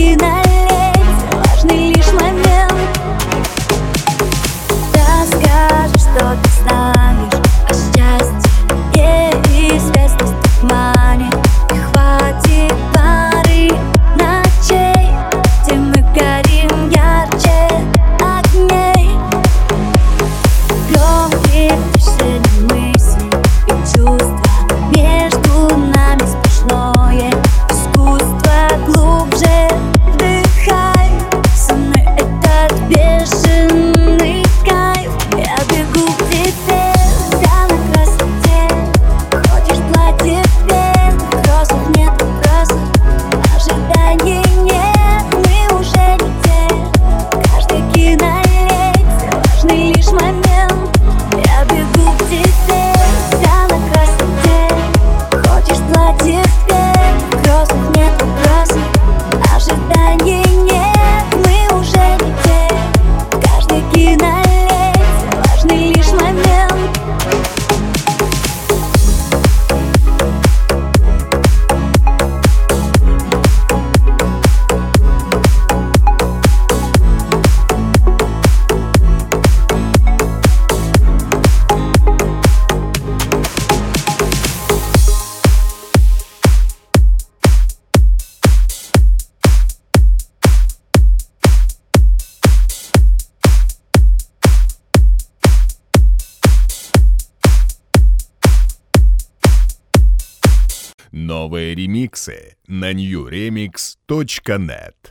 каждый-таки налейте, важный лишь момент. Расскажи, что ты знаешь о счастье и связь в тумане. И хватит пары ночей, где мы горим ярче огней. Громкие тишины мысли и чувства, между нами сплошное искусство. Глубже вдыхай со мной этот бешеный кайф. Я бегу к тебе, вся на красоте. Хочешь платье пен, вопросов нет, вопросов, ожиданий нет, мы уже не те. Каждый кинолете, важный лишь момент. Я бегу к тебе, вся на красоте. Хочешь платье пен, вопросов нет, вопросов, ожиданий нет, мы уже не те. Каждый кинолете, важный лишь момент. Новые ремиксы на newremix.net.